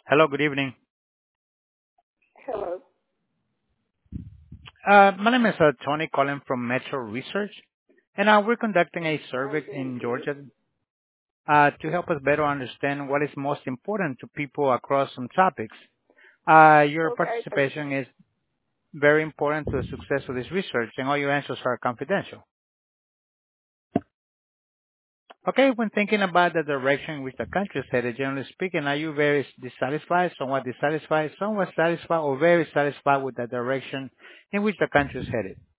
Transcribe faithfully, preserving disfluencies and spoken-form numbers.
Hello, good evening. Hello. Uh, My name is uh, Tony calling from Metro Research, and uh, we're conducting a I'm survey doing in good. Georgia uh, to help us better understand what is most important to people across some topics. Uh, Your Okay, participation perfect. is very important to the success of this research, and all your answers are confidential. Okay, when thinking about the direction in which the country is headed, generally speaking, are you very dissatisfied, somewhat dissatisfied, somewhat satisfied, or very satisfied with the direction in which the country is headed?